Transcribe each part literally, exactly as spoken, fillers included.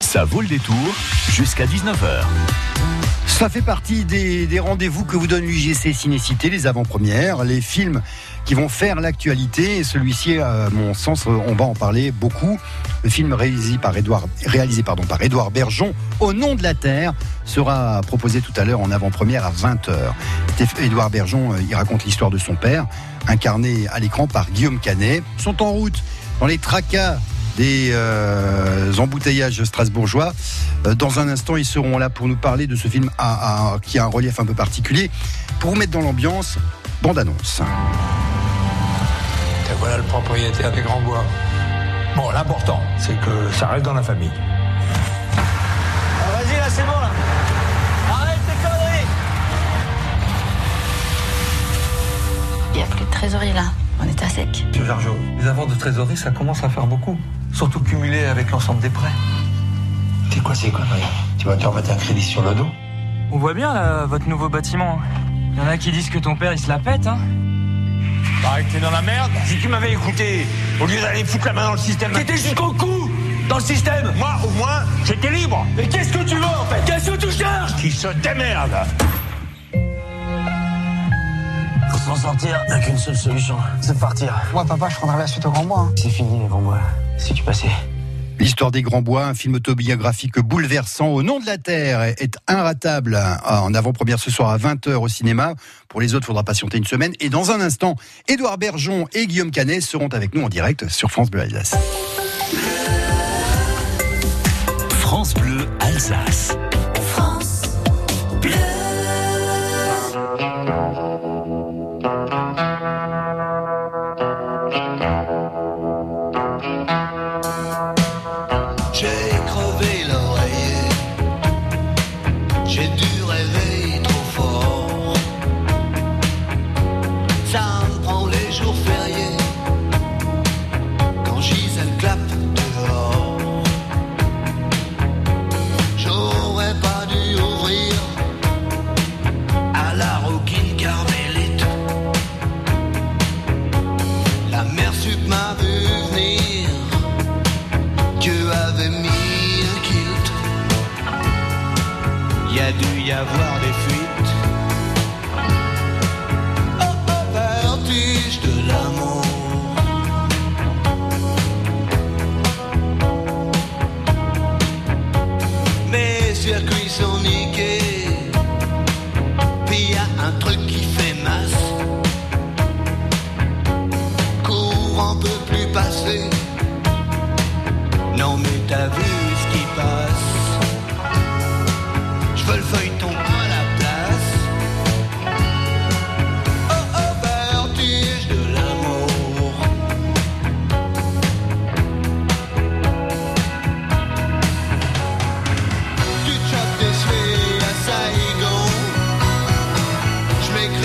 Ça vaut le détour jusqu'à dix-neuf heures. Ça fait partie des, des rendez-vous que vous donne l'U G C Ciné-Cité, les avant-premières, les films qui vont faire l'actualité. Et celui-ci, à mon sens, on va en parler beaucoup. Le film réalisé par Édouard, réalisé pardon, par Édouard Bergeon, Au nom de la terre, sera proposé tout à l'heure en avant-première à vingt heures. Édouard Bergeon, il raconte l'histoire de son père, incarné à l'écran par Guillaume Canet. Ils sont en route dans les tracas des euh, embouteillages strasbourgeois. Euh, dans un instant, ils seront là pour nous parler de ce film à, à, qui a un relief un peu particulier. Pour vous mettre dans l'ambiance, bande-annonce. Et voilà le propriétaire des Grands Bois. Bon, l'important, c'est que ça reste dans la famille. Ah, vas-y, là, c'est bon, là. Arrête tes conneries. Il n'y a plus de trésorerie, là. On est à sec. Monsieur Jargeau, les avances de trésorerie, ça commence à faire beaucoup. Surtout cumulé avec l'ensemble des prêts. C'est quoi ces conneries? Tu vas te remettre un crédit sur le dos? On voit bien, là, votre nouveau bâtiment. Il y en a qui disent que ton père, il se la pète, hein. Pareil que t'es dans la merde. Si tu m'avais écouté, au lieu d'aller foutre la main dans le système... T'étais jusqu'au cou dans le système. Moi, au moins, j'étais libre. Mais qu'est-ce que tu veux, en fait? Qu'est-ce que tu cherches? Qui se démerde. Pour s'en sortir, il n'y a qu'une seule solution, c'est de partir. Moi, papa, je prendrai la suite au Grand Bois. Hein. C'est fini, les Grands Bois. Si tu passais... L'histoire des Grands Bois, un film autobiographique bouleversant au nom de la terre, est inratable en avant-première ce soir à vingt heures au cinéma. Pour les autres, il faudra patienter une semaine. Et dans un instant, Édouard Bergeon et Guillaume Canet seront avec nous en direct sur France Bleu Alsace. France Bleu Alsace. France Bleu. Y avoir des fuites au vertige de l'amour. Mes circuits sont niqués, puis y a un truc qui fait masse. Courant peut plus passer. Non mais t'as vu ce qui passe. Je veux le feuilleton à la place. Oh oh, vertige de l'amour. Tu te chopes des suées à Saigon. Je m'écris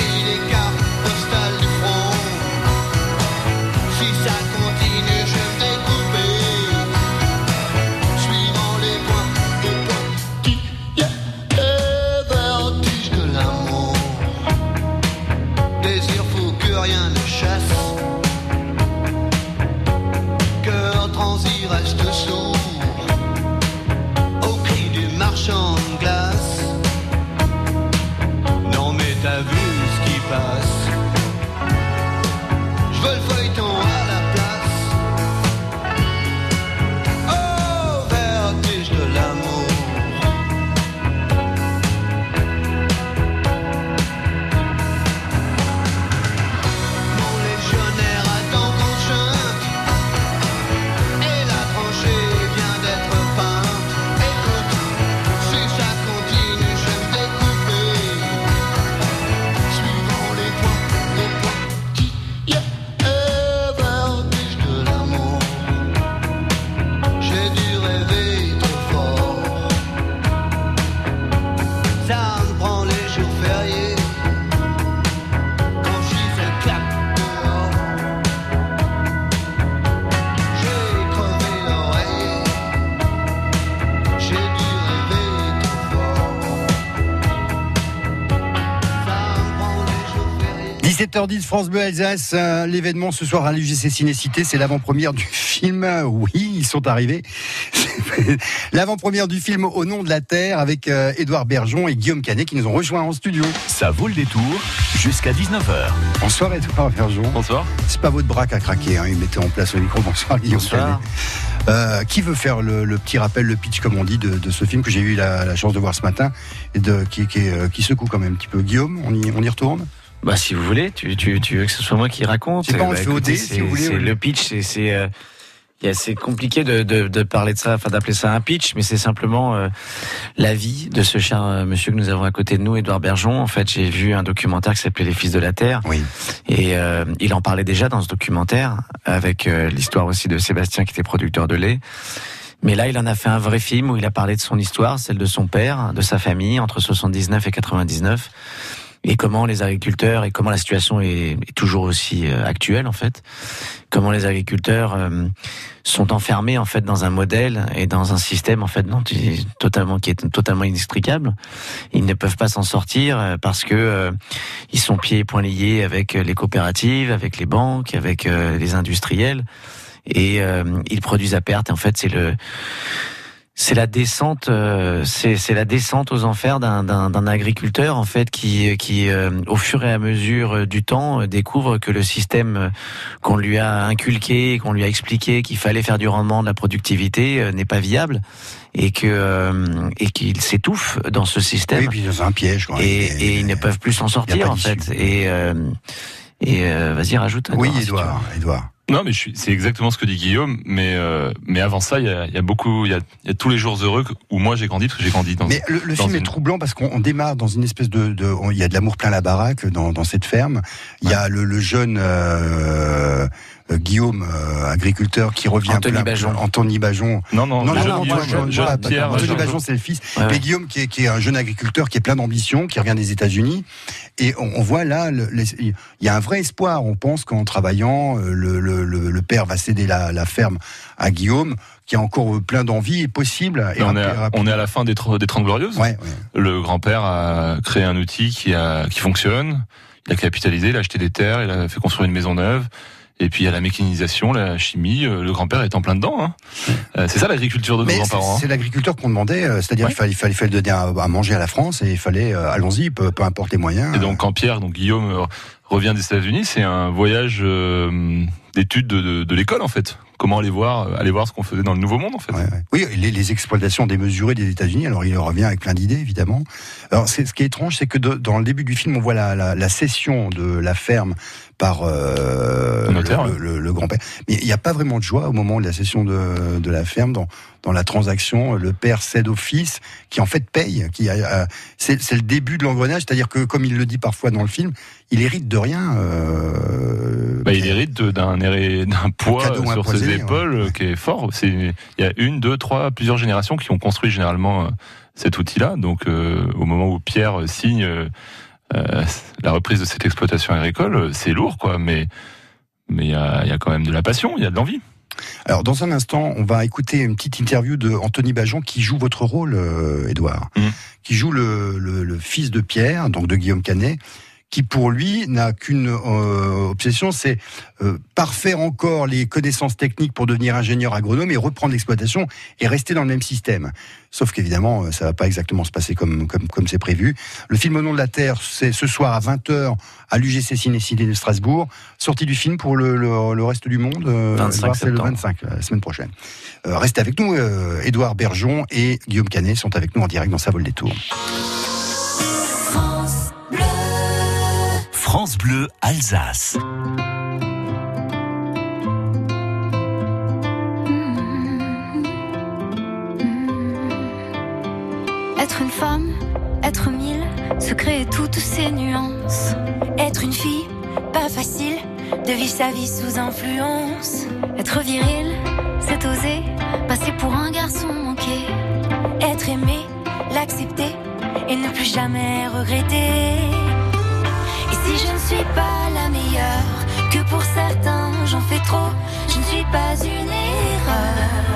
dix-sept heures dix, France Bleu Alsace. Euh, l'événement ce soir à l'U G C Ciné-Cité, c'est l'avant-première du film. Oui, ils sont arrivés. L'avant-première du film Au nom de la terre avec euh, Édouard Bergeon et Guillaume Canet qui nous ont rejoints en studio. Ça vaut le détour jusqu'à dix-neuf heures. Bonsoir Édouard Bergeon. Bonsoir. C'est pas votre bras qui a craqué, hein. Il mettait en place le micro. Bonsoir Guillaume Canet. Euh, qui veut faire le, le petit rappel, le pitch comme on dit de, de ce film que j'ai eu la, la chance de voir ce matin et de, qui, qui, qui secoue quand même un petit peu. Guillaume, on y, on y retourne? Bah si vous voulez, tu, tu, tu veux que ce soit moi qui raconte. C'est pas, on bah, le fait au dé, si vous voulez. C'est, le pitch, c'est, c'est, euh, c'est compliqué de, de, de parler de ça, enfin d'appeler ça un pitch, mais c'est simplement euh, la vie de ce cher euh, monsieur que nous avons à côté de nous, Édouard Bergeon. En fait, j'ai vu un documentaire qui s'appelait Les Fils de la Terre. Oui. Et euh, il en parlait déjà dans ce documentaire, avec euh, l'histoire aussi de Sébastien qui était producteur de lait. Mais là, il en a fait un vrai film où il a parlé de son histoire, celle de son père, de sa famille, entre soixante-dix-neuf et quatre-vingt-dix-neuf. Et comment les agriculteurs, et comment la situation est, est toujours aussi euh, actuelle en fait, comment les agriculteurs euh, sont enfermés en fait dans un modèle et dans un système en fait dont ils, totalement qui est totalement inextricable. Ils ne peuvent pas s'en sortir euh, parce que euh, ils sont pieds et poings liés avec les coopératives, avec les banques, avec euh, les industriels, et euh, ils produisent à perte. Et en fait, c'est le C'est la descente, euh, c'est, c'est la descente aux enfers d'un, d'un, d'un agriculteur en fait qui, qui euh, au fur et à mesure du temps, euh, découvre que le système qu'on lui a inculqué, qu'on lui a expliqué qu'il fallait faire du rendement, de la productivité, euh, n'est pas viable et que euh, et qu'il s'étouffe dans ce système. Oui, puis dans un piège. Quoi. Et, et, et ils ne peuvent plus s'en sortir en fait. Et euh, et euh, vas-y, rajoute. Oui, Édouard, Édouard. Non, mais je suis, c'est exactement ce que dit Guillaume. Mais euh, mais avant ça, il y a, il y a beaucoup, il y a, il y a tous les jours heureux où moi j'ai grandi parce que j'ai grandi dans. Mais le, le dans film une... est troublant parce qu'on démarre dans une espèce de, de on, il y a de l'amour plein la baraque dans, dans cette ferme. Il ouais. y a le, le jeune euh, euh, Guillaume, euh, agriculteur, qui revient. Anthony plein, Bajon. Anthony Bajon. Non, non, non, non, non, Guillaume, Guillaume, jeune, pas, Pierre, Anthony jeune, Bajon, c'est le fils. Ouais, mais ouais. Guillaume, qui est, qui est un jeune agriculteur, qui est plein d'ambition, qui revient des États-Unis, et on, on voit là, le, les, il y a un vrai espoir. On pense qu'en travaillant, le, le, le, le père va céder la, la ferme à Guillaume, qui a encore plein d'envie et possible. Et on, est à, on est à la fin des, des trente Glorieuses. Ouais, ouais. Le grand-père a créé un outil qui, a, qui fonctionne. Il a capitalisé, il a acheté des terres, il a fait construire une maison neuve. Et puis il y a la mécanisation, la chimie. Le grand-père est en plein dedans. Hein. Euh, c'est ça l'agriculture de nos Mais grands-parents. C'est, c'est l'agriculteur qu'on demandait, c'est-à-dire ouais. qu'il fallait, il fallait, il fallait donner à, à manger à la France et il fallait, euh, allons-y, peu, peu importe les moyens. Et donc quand Pierre, donc Guillaume euh, revient des États-Unis, c'est un voyage euh, d'études de, de, de l'école en fait. Comment aller voir, aller voir ce qu'on faisait dans le Nouveau Monde en fait. Ouais, ouais. Oui, les, les exploitations démesurées des États-Unis. Alors il revient avec plein d'idées évidemment. Alors c'est, ce qui est étrange, c'est que de, dans le début du film, on voit la, la, la cession de la ferme par euh, le, notaire, le, ouais. le, le grand-père. Mais il n'y a pas vraiment de joie au moment de la cession de, de la ferme. Dans, dans la transaction, le père cède au fils, qui en fait paye. Qui a, euh, c'est, c'est le début de l'engrenage, c'est-à-dire que comme il le dit parfois dans le film, il hérite de rien. Euh, bah, il hérite d'un, d'un poids sur ses épaules ouais. qui est fort. C'est, il y a une, deux, trois, plusieurs générations qui ont construit généralement euh, cet outil-là. Donc euh, au moment où Pierre signe euh, euh, la reprise de cette exploitation agricole, c'est lourd, quoi. Mais mais il y a, y a quand même de la passion, il y a de l'envie. Alors, dans un instant, on va écouter une petite interview de Anthony Bajon qui joue votre rôle, euh, Édouard, mmh. qui joue le, le, le fils de Pierre, donc de Guillaume Canet, qui pour lui n'a qu'une euh, obsession, c'est euh, parfaire encore les connaissances techniques pour devenir ingénieur agronome et reprendre l'exploitation et rester dans le même système. Sauf qu'évidemment, ça va pas exactement se passer comme comme comme c'est prévu. Le film Au nom de la terre, c'est ce soir à vingt heures à l'U G C Ciné-Cité de Strasbourg. Sortie du film pour le, le, le reste du monde. Euh, vingt-cinq c'est le vingt-cinq, la semaine prochaine. Euh, restez avec nous. Euh, Édouard Bergeon et Guillaume Canet sont avec nous en direct dans Ça vaut le détour. France Bleu, France Bleu Alsace. Être une femme, être mille, se créer toutes ces nuances. Être une fille, pas facile, de vivre sa vie sous influence. Être viril, c'est oser, passer pour un garçon manqué. Être aimé, l'accepter, et ne plus jamais regretter. Et si je ne suis pas la meilleure, que pour certains j'en fais trop, je ne suis pas une erreur.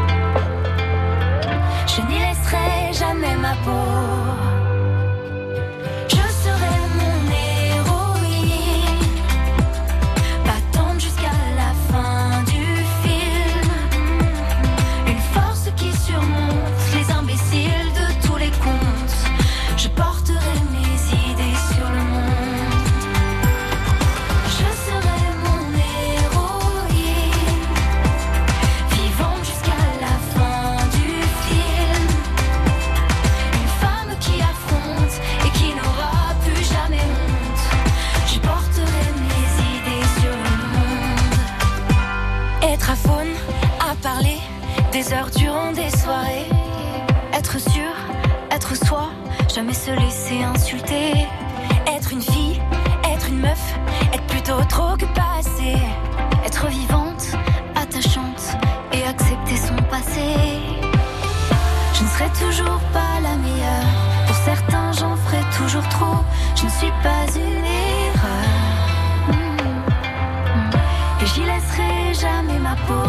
Je n'y laisserai jamais ma peau. Je serai mon héroïne, être soi, jamais se laisser insulter. Être une fille, être une meuf, être plutôt trop que pas assez. Être vivante, attachante et accepter son passé. Je ne serai toujours pas la meilleure, pour certains j'en ferai toujours trop. Je ne suis pas une erreur, mmh. Et j'y laisserai jamais ma peau.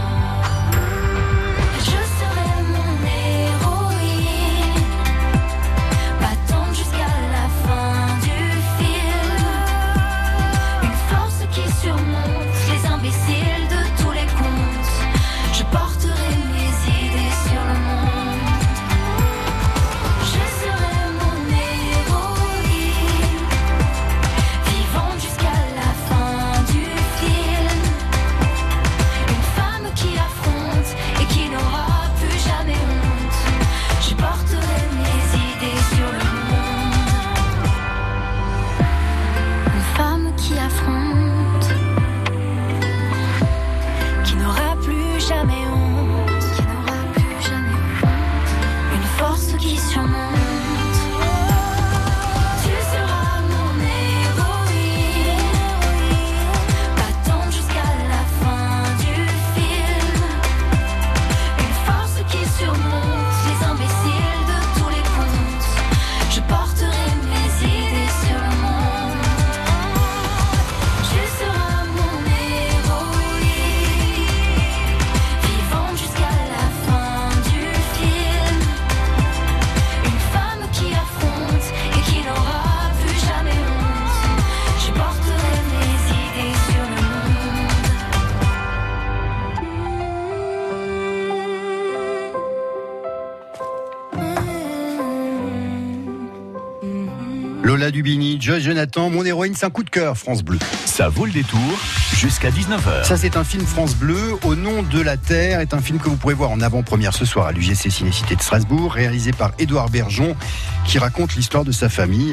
Lola Dubini, Joyce Jonathan, mon héroïne, c'est un coup de cœur, France Bleu. Ça vaut le détour jusqu'à dix-neuf heures. Ça, c'est un film France Bleu, Au nom de la terre, est un film que vous pourrez voir en avant-première ce soir à l'U G C Ciné-Cité de Strasbourg, réalisé par Édouard Bergeon, qui raconte l'histoire de sa famille.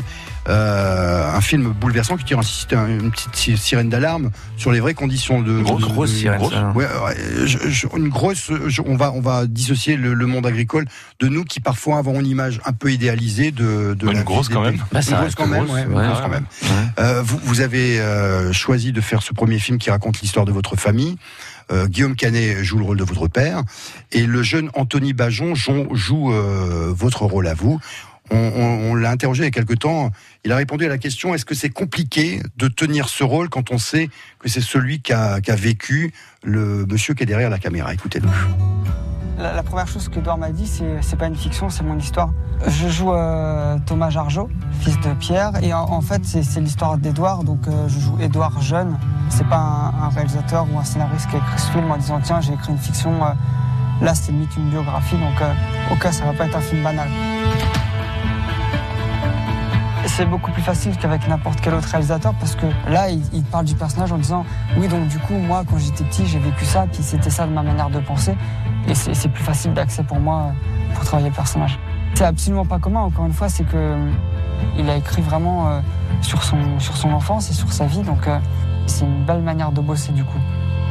Euh, un film bouleversant qui tire un, une petite sirène d'alarme sur les vraies conditions de... Une grosse, de, grosse de, sirène. Grosse, ouais, je, je, une grosse... Je, on, va, on va dissocier le, le monde agricole de nous qui parfois avons une image un peu idéalisée de, de ouais, la une grosse quand même. Bah, ça une grosse quand même. grosse, ouais, ouais, grosse ouais, quand même. Ouais. Euh, vous, vous avez euh, choisi de faire ce premier film qui raconte l'histoire de votre famille. Euh, Guillaume Canet joue le rôle de votre père et le jeune Anthony Bajon joue, joue euh, votre rôle à vous. On, on, on l'a interrogé il y a quelque temps. Il a répondu à la question: est-ce que c'est compliqué de tenir ce rôle quand on sait que c'est celui qu'a, qu'a vécu le monsieur qui est derrière la caméra? Écoutez-nous. La, la première chose qu'Edouard m'a dit, c'est c'est pas une fiction, c'est mon histoire. Je joue euh, Thomas Jargeau, fils de Pierre, et en, en fait c'est, c'est l'histoire d'Edouard, donc euh, je joue Edouard jeune. C'est pas un, un réalisateur ou un scénariste qui a écrit ce film en disant tiens j'ai écrit une fiction. Euh, là c'est limite une biographie, donc euh, au cas ça va pas être un film banal. C'est beaucoup plus facile qu'avec n'importe quel autre réalisateur parce que là, il, il parle du personnage en disant oui, donc du coup, moi, quand j'étais petit, j'ai vécu ça, puis c'était ça de ma manière de penser. Et c'est, c'est plus facile d'accès pour moi pour travailler le personnage. C'est absolument pas commun, encore une fois, c'est qu'il a écrit vraiment euh, sur, son, sur son enfance et sur sa vie, donc euh, c'est une belle manière de bosser du coup.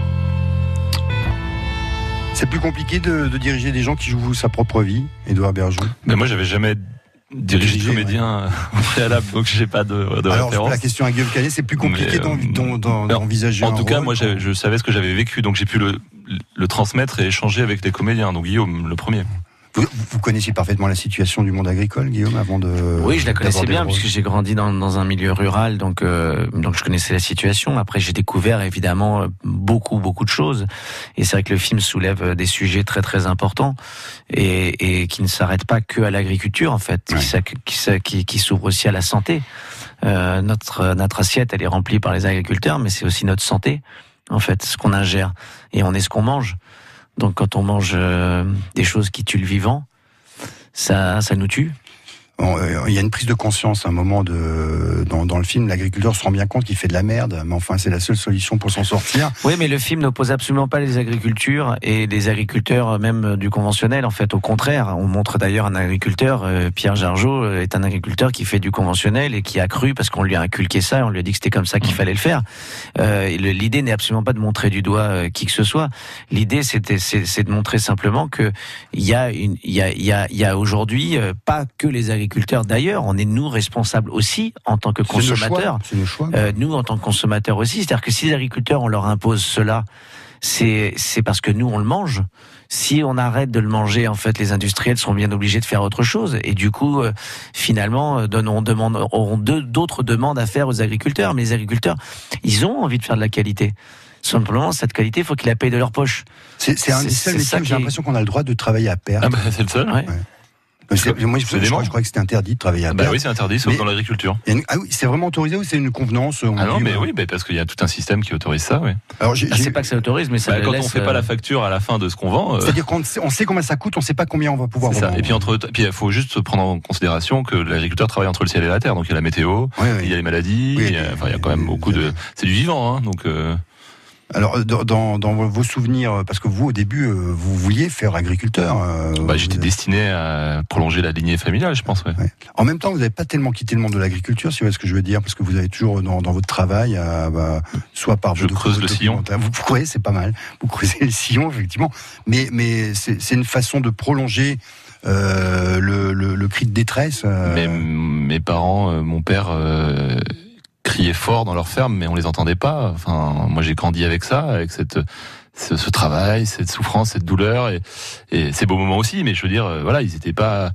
C'est plus compliqué de, de diriger des gens qui jouent sa propre vie, Édouard Bergeon? Mais moi, j'avais jamais dirigé de comédien ouais. au préalable, donc j'ai pas de, de Alors, référence. La question à Guillaume Canet, c'est plus compliqué Mais, d'en, d'en, d'envisager en un tout cas, rôle, moi, je, je savais ce que j'avais vécu, donc j'ai pu le, le transmettre et échanger avec des comédiens. Donc Guillaume, le premier. Vous, vous connaissiez parfaitement la situation du monde agricole, Guillaume, avant de... Oui, je la connaissais bien, puisque j'ai grandi dans, dans un milieu rural, donc, euh, donc je connaissais la situation. Après, j'ai découvert, évidemment, beaucoup, beaucoup de choses. Et c'est vrai que le film soulève des sujets très, très importants et, et qui ne s'arrêtent pas que à l'agriculture, en fait, ouais. qui, qui, qui, qui s'ouvre aussi à la santé. Euh, notre, notre assiette, elle est remplie par les agriculteurs, mais c'est aussi notre santé, en fait, ce qu'on ingère. Et on est ce qu'on mange. Donc quand on mange euh, des choses qui tuent le vivant, ça, ça nous tue. il y a une prise de conscience à un moment de, dans, dans le film. L'agriculteur se rend bien compte qu'il fait de la merde, mais enfin c'est la seule solution pour s'en sortir. Oui, mais le film n'oppose absolument pas les agricultures et les agriculteurs même du conventionnel. En fait, au contraire, on montre d'ailleurs un agriculteur, euh, Pierre Jargeau est un agriculteur qui fait du conventionnel et qui a cru parce qu'on lui a inculqué ça, on lui a dit que c'était comme ça qu'il fallait le faire. Euh, l'idée n'est absolument pas de montrer du doigt euh, qui que ce soit. L'idée, c'était, c'est, c'est de montrer simplement que il y a une, il y a, il y a, il y a aujourd'hui euh, pas que les agriculteurs. D'ailleurs, on est nous responsables aussi en tant que consommateurs. C'est le choix. Euh, nous, en tant que consommateurs aussi, c'est-à-dire que si les agriculteurs on leur impose cela, c'est c'est parce que nous on le mange. Si on arrête de le manger, en fait, les industriels seront bien obligés de faire autre chose. Et du coup, euh, finalement, donneront, demande, auront deux, d'autres demandes à faire aux agriculteurs. Mais les agriculteurs, ils ont envie de faire de la qualité. Simplement, cette qualité, il faut qu'ils la payent de leur poche. C'est, c'est un des seuls métiers où j'ai l'impression qu'on a le droit de travailler à perte. Ah bah, c'est le seul. Ouais. Ouais. C'est, moi, je, je, je, crois, je crois que c'était interdit de travailler à bah perte. Oui, c'est interdit, sauf mais, dans l'agriculture. Une, ah oui, c'est vraiment autorisé ou c'est une convenance? Ah non, mais oui, mais parce qu'il y a tout un système qui autorise ça, oui. Alors, j'ai, ah, c'est j'ai... pas que ça autorise, mais ça bah, le quand laisse, on fait pas la facture à la fin de ce qu'on vend. Euh... C'est-à-dire qu'on sait, on sait combien ça coûte, on sait pas combien on va pouvoir vendre. Et puis entre, puis il faut juste prendre en considération que l'agriculteur travaille entre le ciel et la terre. Donc il y a la météo, oui, oui. il y a les maladies, oui, il y a, enfin il y a quand même beaucoup de, c'est du vivant, hein, donc. Euh... Alors, dans, dans vos souvenirs, parce que vous, au début, vous vouliez faire agriculteur. Euh, bah, j'étais destiné à prolonger la lignée familiale, je pense. Ouais. Ouais. En même temps, vous n'avez pas tellement quitté le monde de l'agriculture, si vous voyez ce que je veux dire, parce que vous avez toujours, dans, dans votre travail, à, bah, soit par... Je creuse le sillon. Vous creusez, c'est pas mal. Vous creusez le sillon, effectivement. Mais, mais c'est, c'est une façon de prolonger... Euh, le, le, le cri de détresse. Euh... Mais, mes parents, euh, mon père... Euh... criaient fort dans leur ferme, mais on les entendait pas. Enfin, moi j'ai grandi avec ça, avec cette, ce, ce travail, cette souffrance, cette douleur et, et ces beaux moments aussi. Mais je veux dire, euh, voilà, ils étaient pas,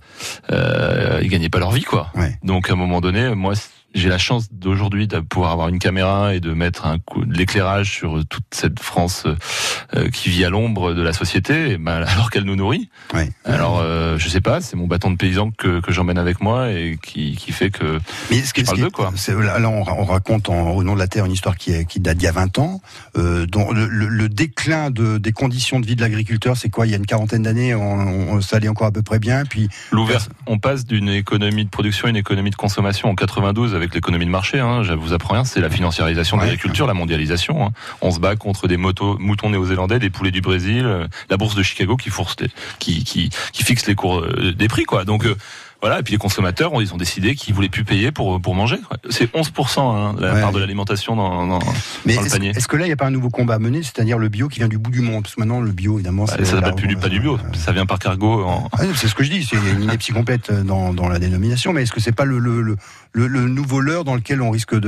euh, ils gagnaient pas leur vie, quoi. Ouais. Donc à un moment donné, moi j'ai la chance d'aujourd'hui de pouvoir avoir une caméra et de mettre un coup de l'éclairage sur toute cette France euh, qui vit à l'ombre de la société, ben, alors qu'elle nous nourrit. Ouais. Alors, euh, je sais pas, c'est mon bâton de paysan que, que j'emmène avec moi et qui, qui fait que Mais ce que, je parle ce d'eux, quoi. C'est, là, on, on raconte en, au nom de la Terre une histoire qui, est, qui date d'il y a vingt ans, euh, dont le, le, le déclin de, des conditions de vie de l'agriculteur, c'est quoi? Il y a une quarantaine d'années, on, on, ça allait encore à peu près bien. Puis L'ouvert, on passe d'une économie de production à une économie de consommation en quatre-vingt-douze avec l'économie de marché, hein, je vous apprends rien, c'est la financiarisation de ouais, l'agriculture, ouais. la mondialisation. Hein. On se bat contre des motos, moutons néo-zélandais, des poulets du Brésil, euh, la bourse de Chicago qui, force les, qui, qui, qui fixe les cours euh, des prix, quoi. Donc euh, voilà, et puis les consommateurs, ils ont décidé qu'ils voulaient plus payer pour pour manger. Quoi. C'est onze pour cent hein, la ouais. part de l'alimentation dans, dans, Mais dans le est-ce, panier. Est-ce que là, il n'y a pas un nouveau combat à mener, c'est-à-dire le bio qui vient du bout du monde? Parce que maintenant, le bio, évidemment, bah, c'est ça s'appelle plus pas du bio, euh... ça vient par cargo. En... Ah, c'est ce que je dis, c'est une ineptie complète dans, dans la dénomination. Mais est-ce que c'est pas le, le, le, le, le nouveau leurre dans lequel on risque de,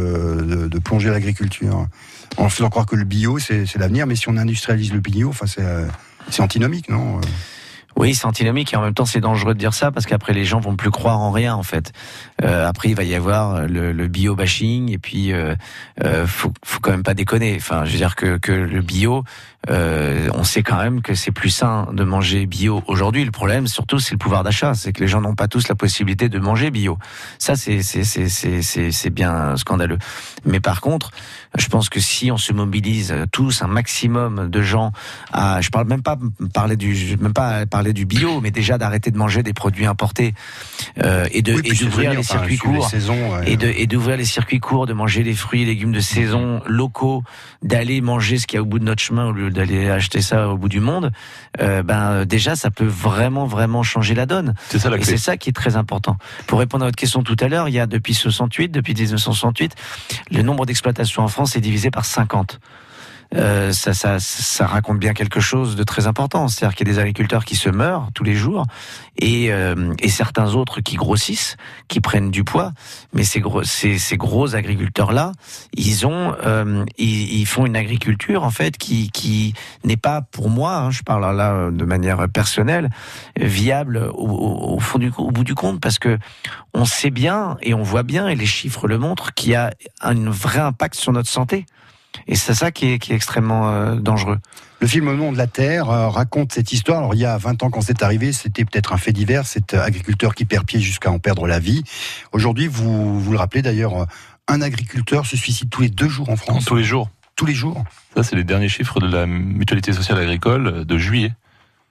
de, de plonger l'agriculture, en faisant croire que le bio, c'est, c'est l'avenir, mais si on industrialise le bio, enfin, c'est, c'est antinomique, non? Oui, c'est antinomique et en même temps c'est dangereux de dire ça parce qu'après les gens vont plus croire en rien en fait. Euh, après il va y avoir le, le bio bashing et puis euh, euh, faut, faut quand même pas déconner. Enfin, je veux dire que que le bio, euh, on sait quand même que c'est plus sain de manger bio aujourd'hui. Le problème surtout c'est le pouvoir d'achat, c'est que les gens n'ont pas tous la possibilité de manger bio. Ça c'est c'est c'est c'est c'est, c'est bien scandaleux. Mais par contre, je pense que si on se mobilise tous un maximum de gens à, je parle même pas parler du, même pas parler du bio, mais déjà d'arrêter de manger des produits importés euh, et de oui, et d'ouvrir les enfin, circuits courts les saisons, ouais. et de et d'ouvrir les circuits courts, de manger les fruits et légumes de saison locaux, d'aller manger ce qu'il y a au bout de notre chemin au lieu d'aller acheter ça au bout du monde. Euh, ben déjà ça peut vraiment vraiment changer la donne. C'est ça la clé. Et c'est ça qui est très important. Pour répondre à votre question tout à l'heure, il y a depuis soixante-huit, depuis dix-neuf cent soixante-huit, le nombre d'exploitations en France est divisé par cinquante. Euh, ça, ça, ça raconte bien quelque chose de très important. C'est-à-dire qu'il y a des agriculteurs qui se meurent tous les jours et, euh, et certains autres qui grossissent, qui prennent du poids. Mais ces gros, ces, ces gros agriculteurs-là, ils ont, euh, ils, ils font une agriculture en fait qui, qui n'est pas, pour moi, hein, je parle là de manière personnelle, viable au, au, au fond du, au bout du compte, parce que on sait bien et on voit bien et les chiffres le montrent qu'il y a un vrai impact sur notre santé. Et c'est ça qui est, qui est extrêmement euh, dangereux. Le film Au nom de la Terre euh, raconte cette histoire. Alors il y a vingt ans quand c'est arrivé, c'était peut-être un fait divers, cet agriculteur qui perd pied jusqu'à en perdre la vie. Aujourd'hui, vous, vous le rappelez d'ailleurs, un agriculteur se suicide tous les deux jours en France. Tous les jours. Tous les jours. Ça, c'est les derniers chiffres de la Mutualité sociale agricole de juillet.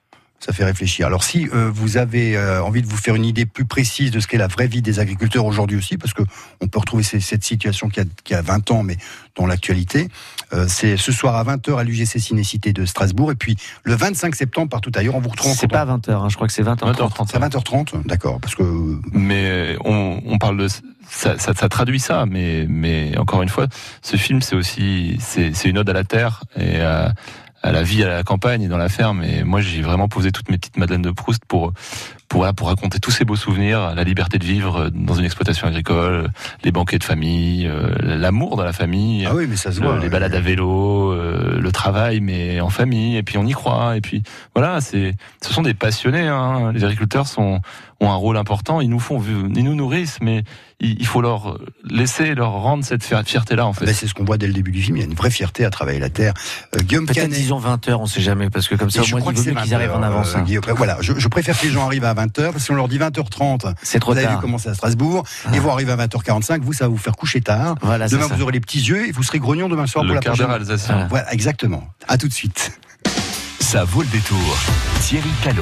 Ça fait réfléchir. Alors si euh, vous avez euh, envie de vous faire une idée plus précise de ce qu'est la vraie vie des agriculteurs aujourd'hui aussi, parce que on peut retrouver ces, cette situation qui a, qui a vingt ans, mais dans l'actualité, euh, c'est ce soir à vingt heures à l'U G C Ciné-Cité de Strasbourg, et puis le vingt-cinq septembre partout ailleurs, on vous retrouve. C'est pas à vingt heures, hein, je crois que c'est vingt heures trente. C'est à vingt heures trente, d'accord, parce que. Mais on, on parle de ça, ça, ça traduit ça, mais mais encore une fois, ce film c'est aussi c'est, c'est une ode à la terre et à à la vie à la campagne et dans la ferme. Et moi, j'ai vraiment posé toutes mes petites Madeleines de Proust pour pour voilà, pour raconter tous ces beaux souvenirs, la liberté de vivre dans une exploitation agricole, les banquets de famille, euh, l'amour dans la famille, ah oui, mais ça se voit, le, les balades à vélo, euh, le travail, mais en famille. Et puis on y croit. Et puis voilà, c'est ce sont des passionnés. Hein. Les agriculteurs sont ont un rôle important. Ils nous font, ils nous nourrissent, mais il faut leur laisser, leur rendre cette fierté-là, en fait. Ben c'est ce qu'on voit dès le début du film. Il y a une vraie fierté à travailler la terre. Euh, Guillaume Peut-être Canet. disons vingt heures, on sait jamais, parce que comme ça, au moins, il vaut mieux qu'ils arrivent en avance. Euh, Guillaume, voilà, je, je préfère que les gens arrivent à vingt heures, parce qu'on leur dit vingt heures trente. C'est trop vous tard. Vous avez vu comment c'est à Strasbourg. Ah. Ils vont arriver à vingt heures quarante-cinq. Vous, ça va vous faire coucher tard. Voilà, demain, vous aurez les petits yeux et vous serez grognon demain soir le pour la prochaine. Le quart d'heure alsacien. Voilà. voilà, exactement. À tout de suite. Ça vaut le détour. Thierry Callot.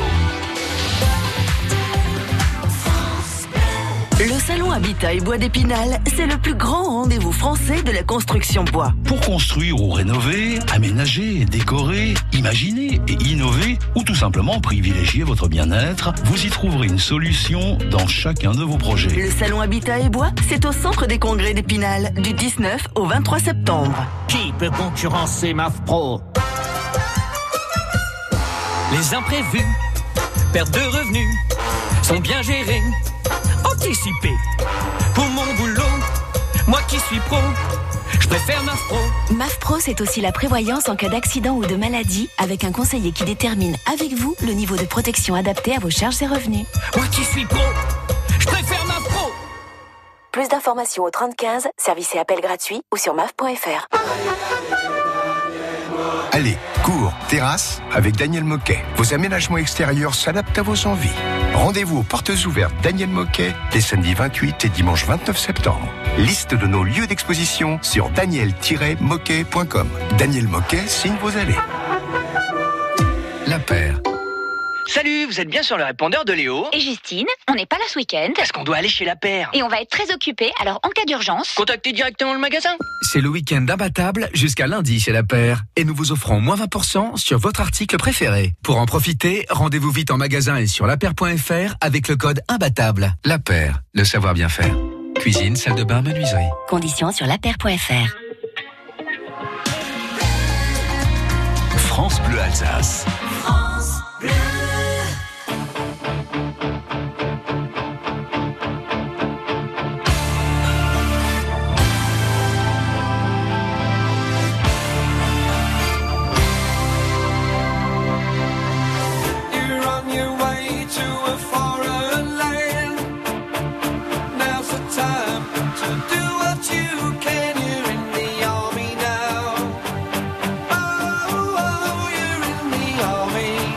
Le salon Habitat et Bois d'Épinal, c'est le plus grand rendez-vous français de la construction bois. Pour construire ou rénover, aménager, décorer, imaginer et innover, ou tout simplement privilégier votre bien-être, vous y trouverez une solution dans chacun de vos projets. Le salon Habitat et Bois, c'est au centre des congrès d'Épinal, du dix-neuf au vingt-trois septembre. Qui peut concurrencer M A F Pro ? Les imprévus, perte de revenus, sont bien gérés. Anticipé. Pour mon boulot, moi qui suis pro, je préfère M A F Pro. M A F Pro, c'est aussi la prévoyance en cas d'accident ou de maladie, avec un conseiller qui détermine avec vous le niveau de protection adapté à vos charges et revenus. Moi qui suis pro, je préfère M A F Pro. Plus d'informations au trente quinze, service et appel gratuit ou sur M A F point F R. Allez, cours, terrasse, avec Daniel Moquet. Vos aménagements extérieurs s'adaptent à vos envies. Rendez-vous aux portes ouvertes Daniel Moquet les samedis vingt-huit et dimanche vingt-neuf septembre. Liste de nos lieux d'exposition sur daniel tiret moquet point com. Daniel Moquet signe vos allées. La Paire. Salut, vous êtes bien sur le répondeur de Léo. Et Justine, on n'est pas là ce week-end. Parce qu'on doit aller chez La Paire. Et on va être très occupés, alors en cas d'urgence... contactez directement le magasin. C'est le week-end imbattable jusqu'à lundi chez La Paire. Et nous vous offrons moins vingt pour cent sur votre article préféré. Pour en profiter, rendez-vous vite en magasin et sur lapaire point F R avec le code imbattable. La Paire, le savoir bien faire. Cuisine, salle de bain, menuiserie. Conditions sur lapaire point F R. France Bleu Alsace. France Bleu. Army.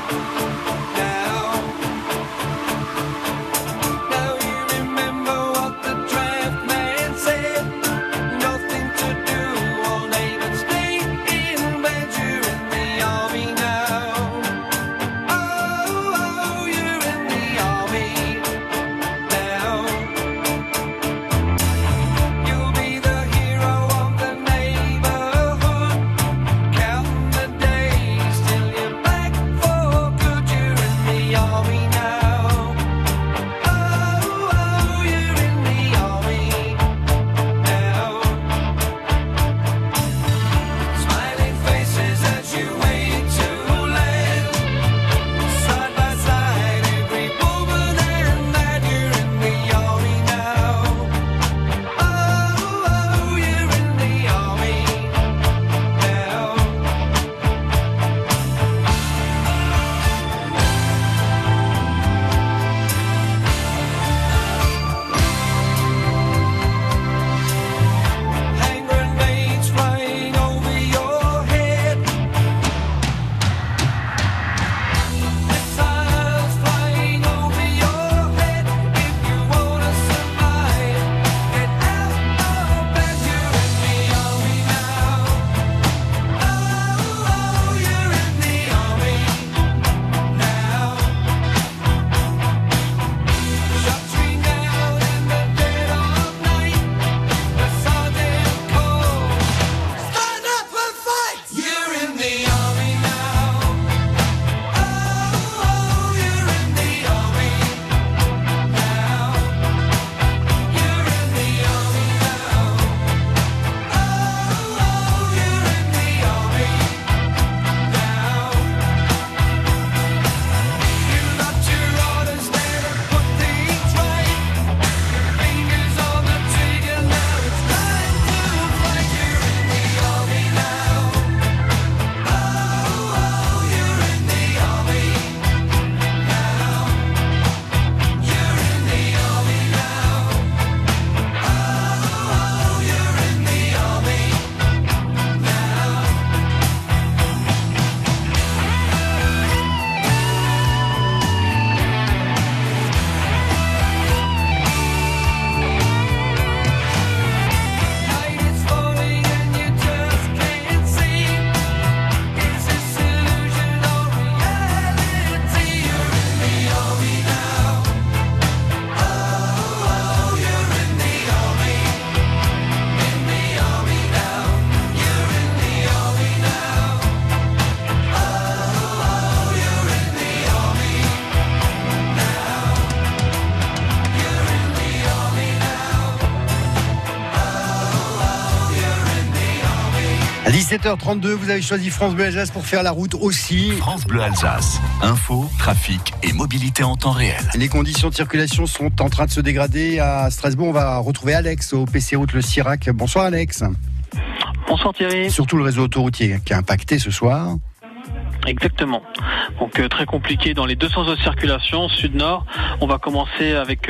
À dix-sept heures trente-deux, vous avez choisi France Bleu Alsace pour faire la route aussi. France Bleu Alsace. Info, trafic et mobilité en temps réel. Les conditions de circulation sont en train de se dégrader. À Strasbourg, on va retrouver Alex au P C Route Le Sirac. Bonsoir Alex. Bonsoir Thierry. Surtout le réseau autoroutier qui a impacté ce soir. Exactement. Donc euh, très compliqué dans les deux sens de circulation, sud-nord. On va commencer avec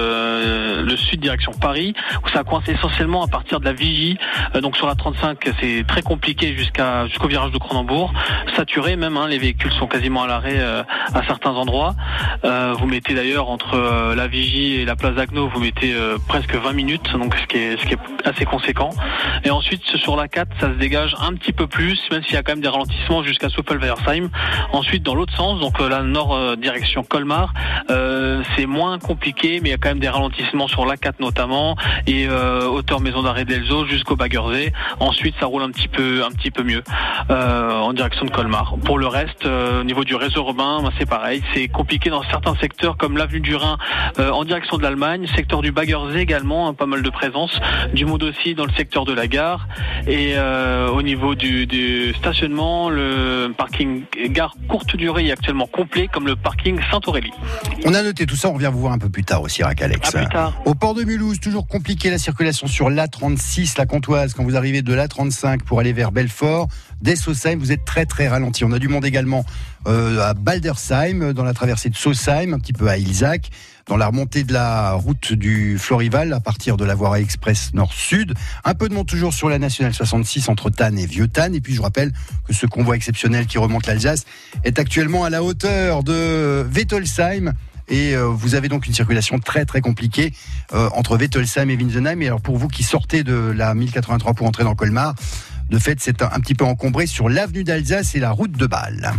euh, le sud direction Paris, où ça coince essentiellement à partir de la Vigie. Euh, donc sur la trente-cinq, c'est très compliqué jusqu'à jusqu'au virage de Cronenbourg. Saturé même, hein, les véhicules sont quasiment à l'arrêt euh, à certains endroits. Euh, vous mettez d'ailleurs entre euh, la Vigie et la place d'Agneau, vous mettez euh, presque vingt minutes, donc ce qui est ce qui est assez conséquent. Et ensuite sur la quatre, ça se dégage un petit peu plus, même s'il y a quand même des ralentissements jusqu'à Soppel-Weiersheim. Ensuite dans l'autre sens, donc euh, la nord euh, direction Colmar, euh, c'est moins compliqué, mais il y a quand même des ralentissements sur l'A quatre notamment et euh, hauteur maison d'arrêt d'Elzo jusqu'au Baggersee. Ensuite ça roule un petit peu un petit peu mieux euh, en direction de Colmar. Pour le reste, euh, au niveau du réseau urbain, ben, c'est pareil, c'est compliqué dans certains secteurs comme l'avenue du Rhin euh, en direction de l'Allemagne, secteur du Baggersee également, hein, pas mal de présence, du monde aussi dans le secteur de la gare et euh, au niveau du, du stationnement, le parking gare courte durée est actuellement complet comme le parking Saint-Aurélie. On a noté tout ça, on revient vous voir un peu plus tard au Sirac, Alex. À plus tard. Au port de Mulhouse, toujours compliqué la circulation sur l'A trente-six, la Comtoise, quand vous arrivez de l'A trente-cinq pour aller vers Belfort. Dès Sausheim, vous êtes très très ralenti. On a du monde également euh, à Baldersheim, dans la traversée de Sausheim, un petit peu à Ilzac, dans la remontée de la route du Florival, à partir de la voie express nord-sud. Un peu de monde toujours sur la nationale soixante-six entre Tannes et Vieux-Tannes. Et puis je rappelle que ce convoi exceptionnel qui remonte l'Alsace est actuellement à la hauteur de Wettolsheim. Et euh, vous avez donc une circulation très très compliquée euh, entre Wettolsheim et Winsenheim. Et alors pour vous qui sortez de la mille quatre-vingt-trois pour entrer dans Colmar, de fait c'est un, un petit peu encombré sur l'avenue d'Alsace et la route de Bâle.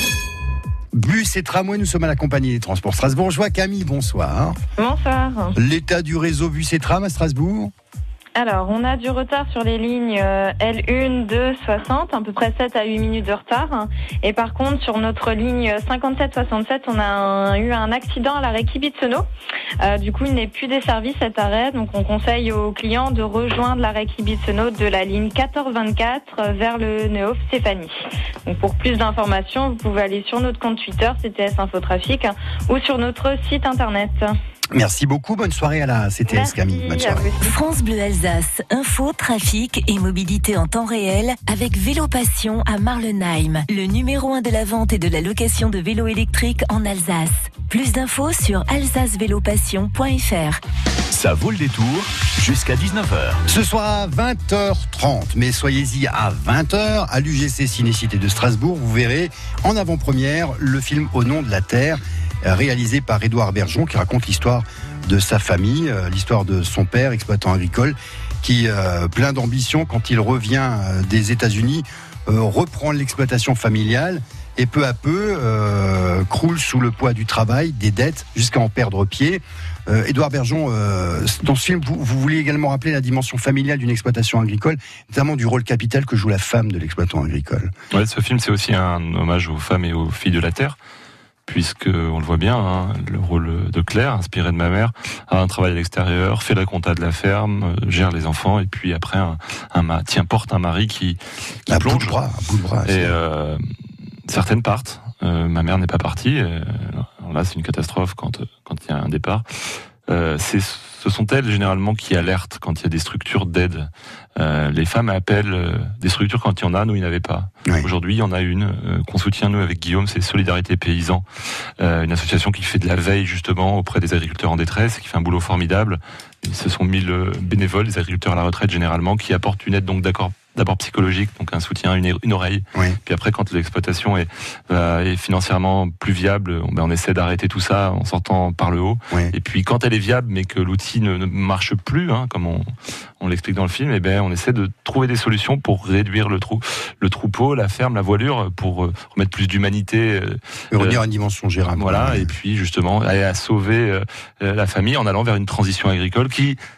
Bus et tramway, nous sommes à la compagnie des transports strasbourgeois. Camille, bonsoir. Bonsoir. L'état du réseau bus et tram à Strasbourg ? Alors, on a du retard sur les lignes L un, deux, soixante, à peu près sept à huit minutes de retard. Et par contre, sur notre ligne cinquante-sept soixante-sept, on a un, eu un accident à l'arrêt Kibitsono. Euh, du coup, il n'est plus desservi cet arrêt. Donc, on conseille aux clients de rejoindre l'arrêt Kibitsono de la ligne quatorze vingt-quatre vers le Neuhof Stéphanie. Donc, pour plus d'informations, vous pouvez aller sur notre compte Twitter, C T S Infotrafic, ou sur notre site internet. Merci beaucoup, bonne soirée à la C T S. Merci, Camille. Bonne soirée. France Bleu Alsace, info, trafic et mobilité en temps réel avec Vélo Passion à Marlenheim, le numéro un de la vente et de la location de vélos électriques en Alsace. Plus d'infos sur alsace vélo passion point f r. Ça vaut le détour jusqu'à dix-neuf heures. Ce soir à vingt heures trente, mais soyez-y à vingt heures à l'U G C Cinécité de Strasbourg. Vous verrez en avant-première le film Au nom de la terre, réalisé par Édouard Bergeon, qui raconte l'histoire de sa famille, euh, l'histoire de son père, exploitant agricole, qui, euh, plein d'ambition, quand il revient euh, des États-Unis, euh, reprend l'exploitation familiale et peu à peu euh, croule sous le poids du travail, des dettes, jusqu'à en perdre pied. Euh, Édouard Bergeon, euh, dans ce film, vous, vous voulez également rappeler la dimension familiale d'une exploitation agricole, notamment du rôle capital que joue la femme de l'exploitant agricole. Ouais, ce film, c'est aussi un hommage aux femmes et aux filles de la terre, puisque on le voit bien, hein, le rôle de Claire, inspiré de ma mère, a un travail à l'extérieur, fait la compta de la ferme, euh, gère les enfants, et puis après, un, un, tient porte un mari qui, qui à plonge. Bout de bras, à bout de bras. Et euh, certaines partent. Euh, ma mère n'est pas partie. Euh, alors là, c'est une catastrophe quand quand il y a un départ. Euh, c'est, ce sont elles généralement qui alertent quand il y a des structures d'aide. Euh, les femmes appellent euh, des structures quand il y en a, nous il n'y en avait pas. Oui. Aujourd'hui, il y en a une euh, qu'on soutient nous avec Guillaume, c'est Solidarité Paysans, euh, une association qui fait de la veille justement auprès des agriculteurs en détresse, qui fait un boulot formidable. Et ce sont mille bénévoles, des agriculteurs à la retraite généralement, qui apportent une aide donc d'accord. D'abord psychologique, donc un soutien, une, une oreille. Oui. Puis après, quand l'exploitation est, euh, est financièrement plus viable, on, ben on essaie d'arrêter tout ça en sortant par le haut. Oui. Et puis quand elle est viable, mais que l'outil ne, ne marche plus, hein, comme on, on l'explique dans le film, et ben on essaie de trouver des solutions pour réduire le, trou, le troupeau, la ferme, la voilure, pour euh, remettre plus d'humanité. Euh, et revenir à une dimension gérable. Voilà, oui. Et puis justement, aller à sauver euh, la famille en allant vers une transition agricole qui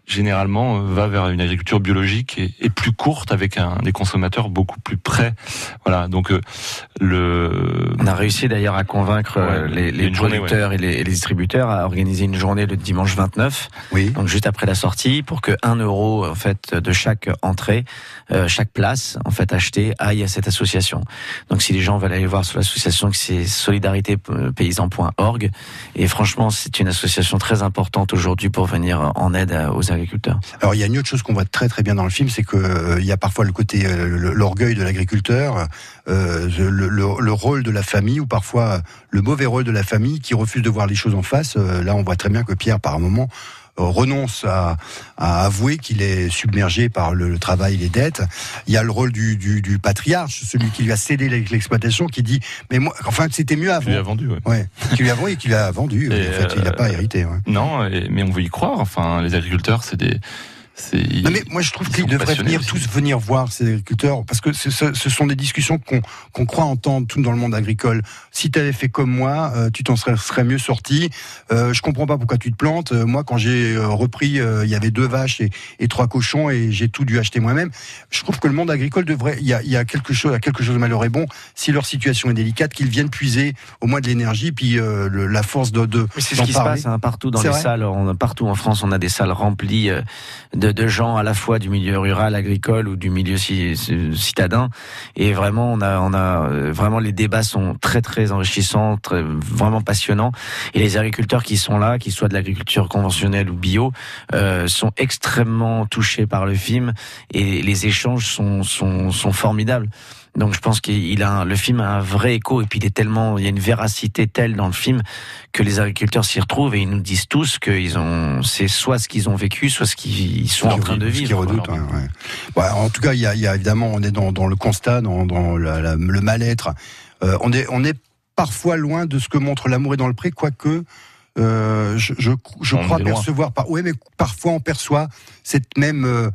généralement va vers une agriculture biologique et, et plus courte avec un des consommateurs beaucoup plus près. Voilà, donc euh, le. On a réussi d'ailleurs à convaincre ouais, les, les producteurs journée, ouais. et, les, et les distributeurs à organiser une journée le dimanche vingt-neuf, oui. donc juste après la sortie, pour que un euro en fait de chaque entrée, euh, chaque place en fait achetée aille à cette association. Donc si les gens veulent aller voir sur l'association, c'est solidarité paysan point org, et franchement c'est une association très importante aujourd'hui pour venir en aide aux agriculteurs. Alors il y a une autre chose qu'on voit très très bien dans le film, c'est que euh, il y a parfois le côté euh, l'orgueil de l'agriculteur, euh, le, le, le rôle de la famille, ou parfois le mauvais rôle de la famille qui refuse de voir les choses en face. Euh, là on voit très bien que Pierre par un moment renonce à, à avouer qu'il est submergé par le, le travail, les dettes. Il y a le rôle du, du, du patriarche, celui qui lui a cédé l'exploitation, qui dit mais moi, enfin c'était mieux avant. Qui lui a vendu, ouais. ouais. Qui lui a vendu et qui l'a vendu. Et en fait, euh, il n'a pas hérité. Ouais. Non, et, mais on veut y croire. Enfin, les agriculteurs, c'est des. C'est, non mais moi je trouve qu'ils devraient venir aussi. tous venir voir ces agriculteurs, parce que ce, ce sont des discussions qu'on, qu'on croit entendre tout dans le monde agricole. Si tu avais fait comme moi, euh, tu t'en serais, serais mieux sorti. Euh, je comprends pas pourquoi tu te plantes. Euh, moi quand j'ai euh, repris, il euh, y avait deux vaches et, et trois cochons et j'ai tout dû acheter moi-même. Je trouve que le monde agricole devrait, il y a, y a quelque chose, y a quelque chose de malheureux et bon. Si leur situation est délicate, qu'ils viennent puiser au moins de l'énergie, puis euh, le, la force de. de Mais c'est ce qui parler. se passe hein, partout dans c'est les vrai salles, on, partout en France, on a des salles remplies euh, de De, de gens à la fois du milieu rural, agricole ou du milieu citadin, et vraiment on a on a vraiment les débats sont très très enrichissants, très, vraiment passionnants, et les agriculteurs qui sont là, qu'ils soient de l'agriculture conventionnelle ou bio, euh, sont extrêmement touchés par le film, et les échanges sont sont sont formidables. Donc je pense qu'il a un, le film a un vrai écho, et puis il est tellement, il y a une véracité telle dans le film que les agriculteurs s'y retrouvent, et ils nous disent tous qu'ils ont, c'est soit ce qu'ils ont vécu, soit ce qu'ils sont en train de vivre. Ce qu'ils redoutent. Ouais, ouais. Bon, en tout cas, il y a, il y a évidemment, on est dans, dans le constat, dans, dans la, la, le mal-être. Euh, on est, on est parfois loin de ce que montre L'amour est dans le pré, quoique. Euh, je, je, je crois percevoir, par, ouais, mais parfois on perçoit cette même euh,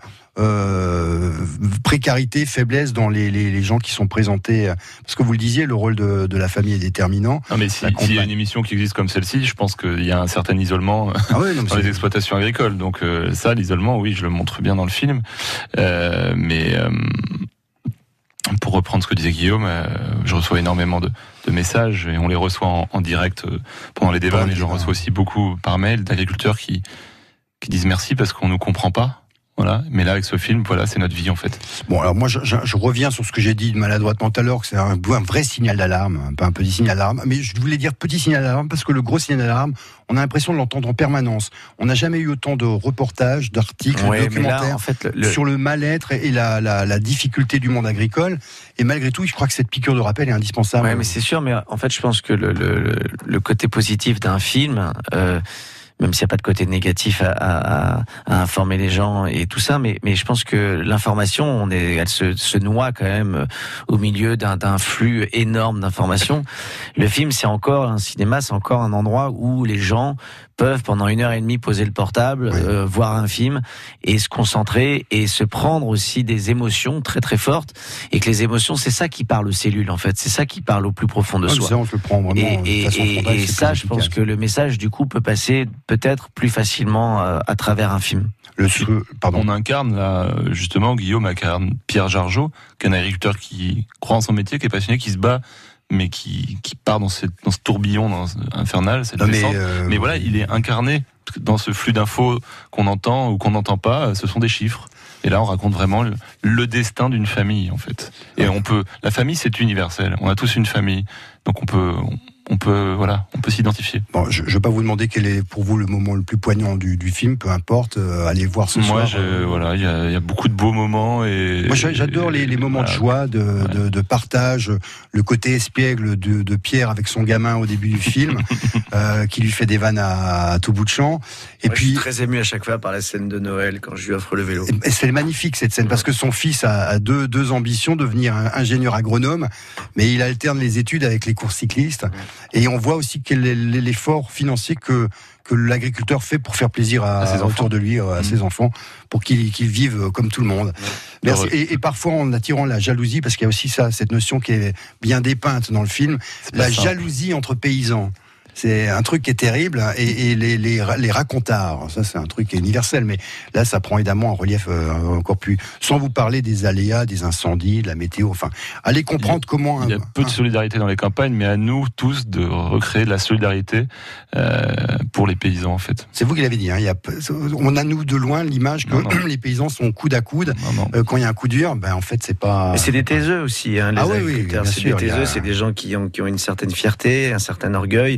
euh, précarité, faiblesse dans les, les, les gens qui sont présentés. Parce que vous le disiez, le rôle de, de la famille est déterminant. Non, mais si, s'il y a une émission qui existe comme celle-ci, je pense qu'il y a un certain isolement ah ouais, non, dans les exploitations agricoles. Donc euh, ça, l'isolement, oui, je le montre bien dans le film. Euh, mais euh, pour reprendre ce que disait Guillaume, euh, je reçois énormément de, de messages, et on les reçoit en, en direct euh, pendant les débats, mais j'en reçois aussi beaucoup par mail d'agriculteurs qui, qui disent merci parce qu'on nous comprend pas. Voilà. Mais là, avec ce film, voilà, c'est notre vie, en fait. Bon, alors moi, je, je, je reviens sur ce que j'ai dit maladroitement tout à l'heure, que c'est un, un vrai signal d'alarme, un, pas un petit signal d'alarme, mais je voulais dire petit signal d'alarme parce que le gros signal d'alarme, on a l'impression de l'entendre en permanence. On n'a jamais eu autant de reportages, d'articles, ouais, de documentaires là, en fait, le, le... sur le mal-être et la, la, la difficulté du monde agricole. Et malgré tout, je crois que cette piqûre de rappel est indispensable. Ouais, mais c'est sûr, mais en fait, je pense que le, le, le côté positif d'un film, euh, même s'il n'y a pas de côté négatif à, à, à informer les gens et tout ça, mais, mais je pense que l'information, on est, elle se, se noie quand même au milieu d'un, d'un flux énorme d'informations. Le film, c'est encore un cinéma, c'est encore un endroit où les gens peuvent pendant une heure et demie poser le portable, oui. euh, voir un film et se concentrer et se prendre aussi des émotions très très fortes, et que les émotions, c'est ça qui parle aux cellules en fait, c'est ça qui parle au plus profond de ah, soi. Ça, on se le prend vraiment et et, et, frontale, et ça, je pense que le message du coup peut passer peut-être plus facilement euh, à travers un film. Le pardon. On incarne là, justement, Guillaume incarne Pierre Jargeau, qui est un agriculteur qui croit en son métier, qui est passionné, qui se bat, mais qui, qui part dans, cette, dans ce tourbillon dans, infernal, cette non, descente. Mais, euh, mais voilà, il est incarné dans ce flux d'infos qu'on entend ou qu'on n'entend pas. Ce sont des chiffres. Et là, on raconte vraiment le, le destin d'une famille, en fait. Et on peut, la famille, c'est universel. On a tous une famille, donc on peut. On, On peut, voilà, on peut s'identifier. Bon, je ne vais pas vous demander quel est pour vous le moment le plus poignant du, du film, peu importe, euh, allez voir ce Moi, soir. Moi, euh, voilà, il y a, y a beaucoup de beaux moments et. Moi, j'adore les, les moments voilà. de joie, de, ouais. de, de partage, le côté espiègle de, de Pierre avec son gamin au début du film, euh, qui lui fait des vannes à, à tout bout de champ. Et Moi, puis, je suis très ému à chaque fois par la scène de Noël quand je lui offre le vélo. Et c'est magnifique cette scène ouais. parce que son fils a, a deux, deux ambitions, devenir un ingénieur agronome, mais il alterne les études avec les courses cyclistes. Ouais. Et on voit aussi quel est l'effort financier que que l'agriculteur fait pour faire plaisir à, à autour de lui, à mmh. ses enfants, pour qu'ils qu'ils vivent comme tout le monde. Mmh. Merci. Et, et parfois en attirant la jalousie, parce qu'il y a aussi ça, cette notion qui est bien dépeinte dans le film, la jalousie entre paysans. C'est un truc qui est terrible. Et, et les, les, les racontards, ça c'est un truc qui est universel. Mais là, ça prend évidemment un relief euh, encore plus. Sans vous parler des aléas, des incendies, de la météo. Enfin, allez comprendre il, comment. Un, il y a peu de solidarité dans les campagnes, mais à nous tous de recréer de la solidarité euh, pour les paysans en fait. C'est vous qui l'avez dit. Hein, il y a, on a nous de loin l'image que non, non. les paysans sont coude à coude. Non, non. Euh, quand il y a un coup dur, ben en fait c'est pas. Mais c'est des taiseux aussi. Hein, les ah oui, oui, bien c'est sûr. Des taiseux, a... c'est des gens qui ont qui ont une certaine fierté, un certain orgueil,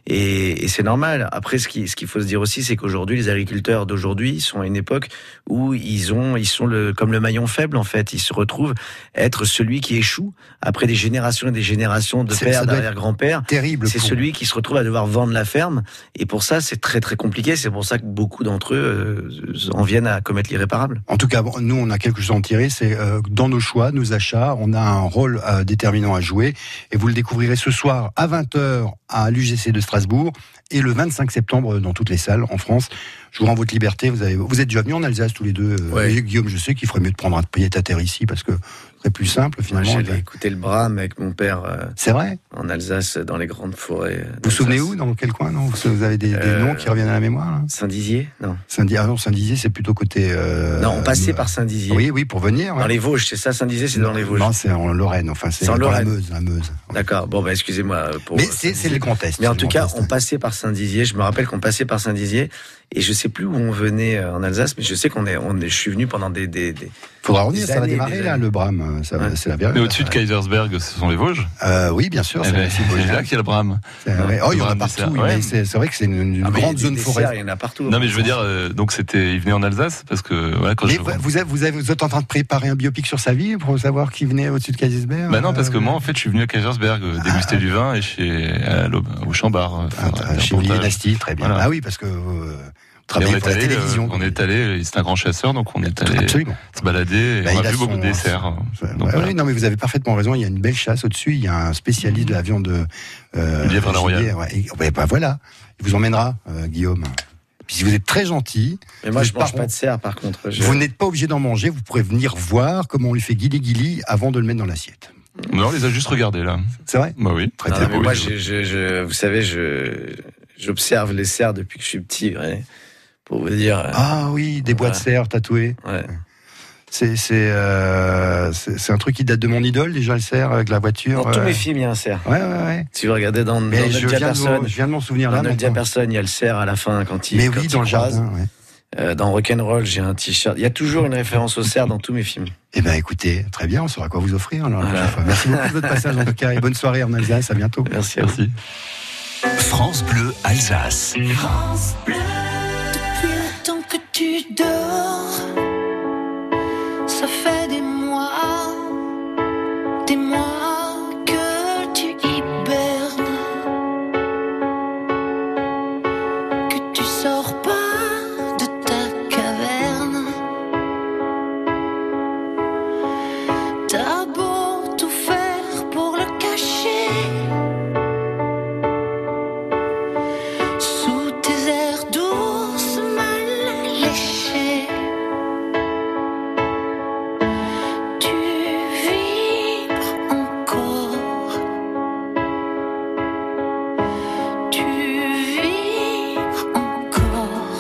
et, et c'est normal. Après, ce qui ce qu'il faut se dire aussi, c'est qu'aujourd'hui, les agriculteurs d'aujourd'hui sont à une époque où ils ont ils sont le comme le maillon faible en fait. Ils se retrouvent être celui qui échoue après des générations et des générations de pères, d'arrière-grands-pères. Terrible. C'est pour... celui qui se retrouve à devoir vendre la ferme, et pour ça, c'est très très compliqué. C'est pour ça que beaucoup d'entre eux euh, en viennent à commettre l'irréparable. En tout cas, bon, nous, on a quelque chose à en tirer. C'est euh, dans nos choix, nos achats, on a un rôle euh, déterminant à jouer. Et vous le découvrirez ce soir à vingt heures à l'U G C de Strasbourg et le vingt-cinq septembre dans toutes les salles en France. Je vous rends votre liberté. Vous, avez, vous êtes déjà venus en Alsace tous les deux. Ouais. Euh, Guillaume, je sais qu'il ferait mieux de prendre un pied-à-terre ici parce que ce serait plus simple finalement. Moi, j'ai écouté le Brame avec mon père. Euh, C'est vrai. En Alsace, dans les grandes forêts. Vous vous souvenez où? Dans quel coin? Non, vous avez des, des euh, noms qui reviennent à la mémoire là? Saint-Dizier? Non. Saint-Dizier, ah non, Saint-Dizier, c'est plutôt côté. Euh, non, on passait euh, par Saint-Dizier. Oui, oui, pour venir. Dans ouais. les Vosges, c'est ça, Saint-Dizier, c'est dans les Vosges. Non, c'est en Lorraine. Enfin, c'est, c'est en dans Lorraine. la Meuse, la Meuse. D'accord. Bon, bah, excusez-moi pour. Mais c'est, c'est le Grand Est. Mais en tout cas, Est. on passait par Saint-Dizier. Je me rappelle qu'on passait par Saint-Dizier, et je sais plus où on venait en Alsace, mais je sais qu'on est, on est, je suis venu pendant des, des, des faudra revenir, ça va démarrer là, le Brame. Ça va, ouais. C'est la période. Mais au-dessus de Kaisersberg, ce sont les Vosges. Euh, oui, bien sûr. C'est, ben, c'est là qu'il y a le Brame. C'est, ouais. Oh, il y en a partout. Ouais. Mais c'est, c'est vrai que c'est une, une ah, grande zone forestière. Il y en a partout. Non, mais je veux dire, euh, donc c'était, il venait en Alsace parce que voilà, quand mais je... vous, avez, vous, avez, vous êtes en train de préparer un biopic sur sa vie pour savoir qui venait au-dessus de Kaisersberg. Bah non, parce que moi, en fait, je suis venu à Kaisersberg euh, déguster ah, du vin et chez à au Chambard. Ah, chez Olivier Nasty, très bien. Ah oui, parce que. On est, allé, euh, on est allé, c'est un grand chasseur, donc on est allé Absolument. se balader, et bah, on a vu beaucoup de desserts. Donc, ouais, voilà. Oui, non, mais vous avez parfaitement raison, il y a une belle chasse au-dessus, il y a un spécialiste de la viande de euh, lièvre à la royale. Ouais, et, ouais, bah voilà, il vous emmènera, euh, Guillaume. Puis si vous êtes très gentil. Mais moi, je mange pas de cerf, par contre. Je... Vous n'êtes pas obligé d'en manger, vous pourrez venir voir comment on lui fait guili-guili avant de le mettre dans l'assiette. Non, on les a juste regardés, là. C'est vrai? Bah oui. Très non, mais beau, moi, je, je, je, vous savez, je, j'observe les cerfs depuis que je suis petit, ouais. Pour vous dire. Ah oui, des bois de cerfs tatoués. Ouais. C'est, c'est, euh, c'est, c'est un truc qui date de mon idole, déjà, le cerf, avec la voiture. Dans euh... tous mes films, il y a un cerf. Ouais, ouais, ouais. Si vous regardez dans, dans je, viens personne, je viens de m'en souvenir dans là. Dans personne, il y a le cerf à la fin quand il Mais quand oui, il dans le croise. jardin, ouais. Euh, dans Rock'n'Roll, j'ai un t-shirt. Il y a toujours une référence au cerf dans tous mes films. Eh ben, écoutez, très bien, on saura quoi vous offrir, alors, la prochaine fois. Merci beaucoup de votre passage, en tout cas, et bonne soirée en Alsace, à bientôt. Merci. Merci. France Bleu Alsace. France Bleu. Depuis le temps que tu dors, ça fait des mois, des mois que tu hibernes, que tu sors pas de ta caverne. T'as beau tout faire pour le cacher, sous tes airs d'ours mal léchés, tu vibres encore, tu vibres encore.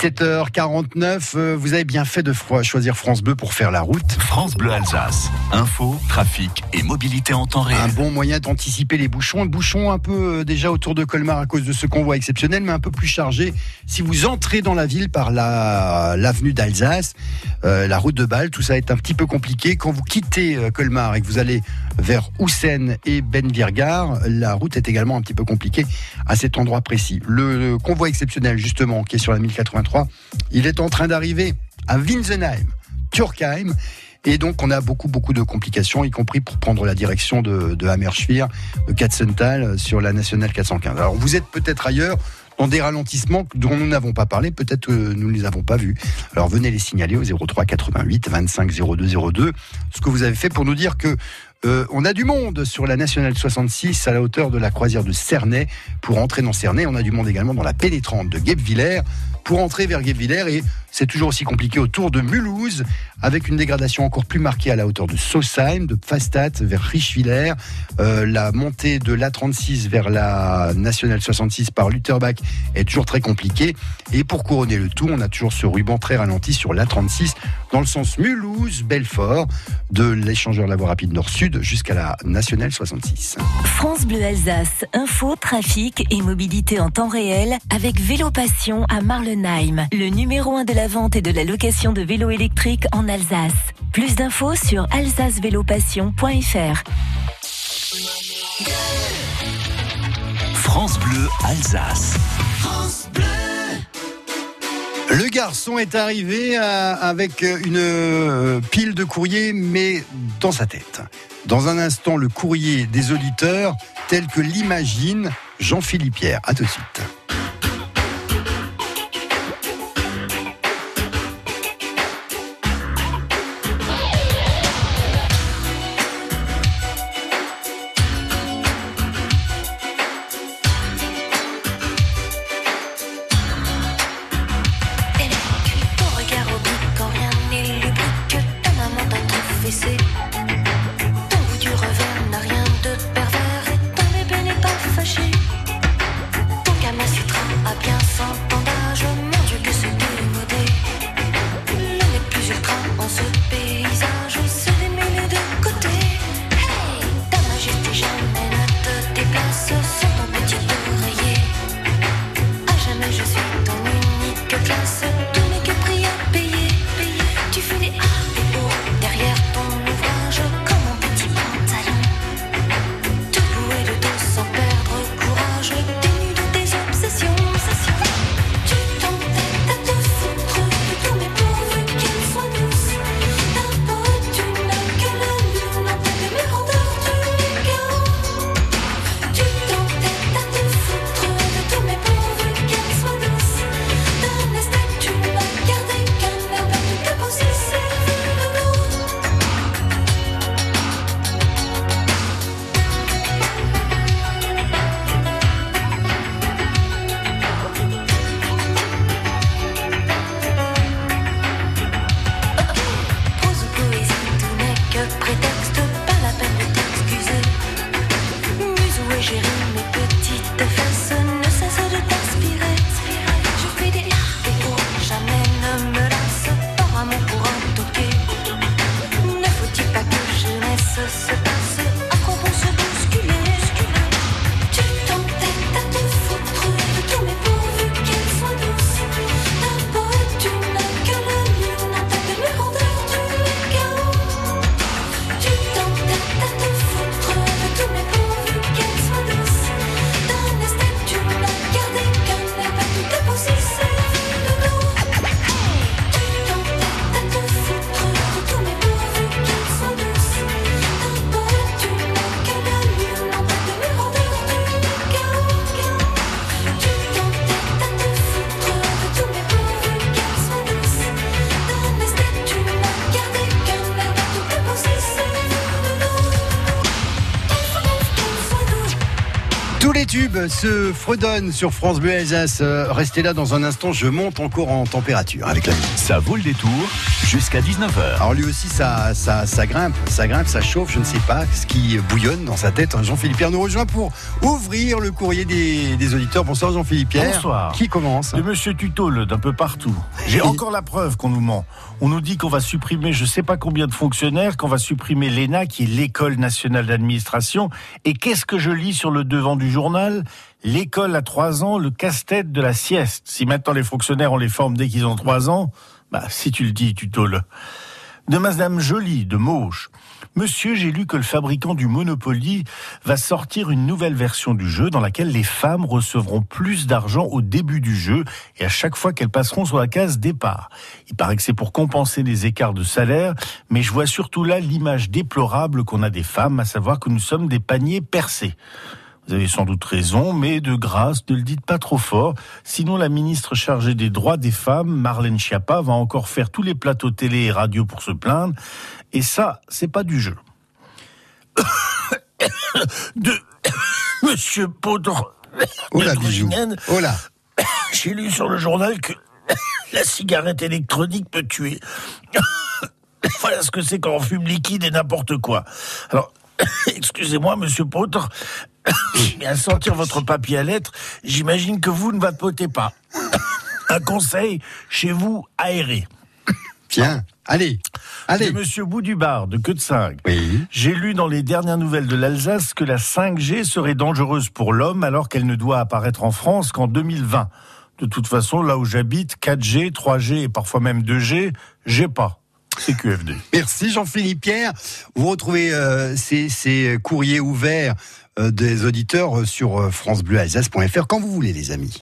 dix-sept heures quarante-neuf, vous avez bien fait de choisir France Bleu pour faire la route. France Bleu Alsace, info, trafic et mobilité en temps réel. Un bon moyen d'anticiper les bouchons. Bouchons un peu déjà autour de Colmar à cause de ce convoi exceptionnel, mais un peu plus chargé si vous entrez dans la ville par la, l'avenue d'Alsace, euh, la route de Bâle. Tout ça est un petit peu compliqué. Quand vous quittez euh, Colmar et que vous allez vers Houssen et Benvirgard, la route est également un petit peu compliquée à cet endroit précis. Le, le convoi exceptionnel, justement, qui est sur la mille quatre-vingt-trois, il est en train d'arriver à Winsenheim, Turkheim, et donc on a beaucoup beaucoup de complications, y compris pour prendre la direction de, de Hammerschwir, de Katzenthal sur la nationale quatre cent quinze. Alors vous êtes peut-être ailleurs dans des ralentissements dont nous n'avons pas parlé, peut-être que nous ne les avons pas vus. Alors venez les signaler au zéro trois quatre-vingt-huit vingt-cinq zéro deux zéro deux, ce que vous avez fait pour nous dire que Euh, on a du monde sur la nationale soixante-six à la hauteur de la croisière de Cernay. Pour entrer dans Cernay, on a du monde également dans la pénétrante de Guebwiller pour entrer vers Guebwiller, et c'est toujours aussi compliqué autour de Mulhouse, avec une dégradation encore plus marquée à la hauteur de Sausheim, de Pfastatt vers Richwiller, euh, la montée de l'A trente-six vers la nationale soixante-six par Lutterbach est toujours très compliquée, et pour couronner le tout, on a toujours ce ruban très ralenti sur l'A trente-six dans le sens Mulhouse-Belfort, de l'échangeur la voie rapide nord-sud jusqu'à la nationale soixante-six. France Bleu Alsace, info, trafic et mobilité en temps réel avec Vélo Passion à Marlenheim, le numéro un de la vente et de la location de vélos électriques en Alsace. Plus d'infos sur alsace vélo passion point f r. France Bleu Alsace. France Bleu. Le garçon est arrivé à, avec une euh, pile de courrier, mais dans sa tête. Dans un instant, le courrier des auditeurs tel que l'imagine Jean-Philippe Pierre. À tout de suite. Ton goût du revers n'a rien de pervers et ton bébé n'est pas fâché. Ton camas tube se fredonne sur France Bleu Alsace. Euh, restez là dans un instant, je monte encore en température avec la musique. Ça vaut le détour jusqu'à dix-neuf heures. Alors lui aussi, ça, ça, ça grimpe, ça grimpe, ça chauffe, je ne sais pas ce qui bouillonne dans sa tête. Jean-Philippe Pierre nous rejoint pour ouvrir le courrier des, des auditeurs. Bonsoir Jean-Philippe Pierre. Bonsoir. Qui commence? De Monsieur Tutole, d'un peu partout. J'ai Et... encore la preuve qu'on nous ment. On nous dit qu'on va supprimer je ne sais pas combien de fonctionnaires, qu'on va supprimer l'E N A, qui est l'École nationale d'administration. Et qu'est-ce que je lis sur le devant du journal? L'école à trois ans, le casse-tête de la sieste. Si maintenant les fonctionnaires, on les forme dès qu'ils ont trois ans, bah si tu le dis, Tutole. De Madame Joly, de Mauche. Monsieur, j'ai lu que le fabricant du Monopoly va sortir une nouvelle version du jeu dans laquelle les femmes recevront plus d'argent au début du jeu et à chaque fois qu'elles passeront sur la case départ. Il paraît que c'est pour compenser les écarts de salaire, mais je vois surtout là l'image déplorable qu'on a des femmes, à savoir que nous sommes des paniers percés. Vous avez sans doute raison, mais de grâce, ne le dites pas trop fort. Sinon, la ministre chargée des droits des femmes, Marlène Schiappa, va encore faire tous les plateaux télé et radio pour se plaindre. Et ça, c'est pas du jeu. De Monsieur Baudre. Oh là, bijou. Oh là. J'ai lu sur le journal que la cigarette électronique peut tuer. Voilà ce que c'est quand on fume liquide et n'importe quoi. Alors, excusez-moi, Monsieur Potre, mais à sentir votre papier à lettres, j'imagine que vous ne vapotez pas. Un conseil, chez vous, aérez. Tiens, allez, allez. De Monsieur Boudubar, de Queue de Cinq. Oui. J'ai lu dans les dernières nouvelles de l'Alsace que la cinq G serait dangereuse pour l'homme alors qu'elle ne doit apparaître en France qu'en deux mille vingt. De toute façon, là où j'habite, quatre G, trois G et parfois même deux G, j'ai pas. C'est Q F D. Merci Jean-Philippe Pierre. Vous retrouvez euh, ces, ces courriers ouverts euh, des auditeurs sur euh, francebleualsace point f r quand vous voulez, les amis.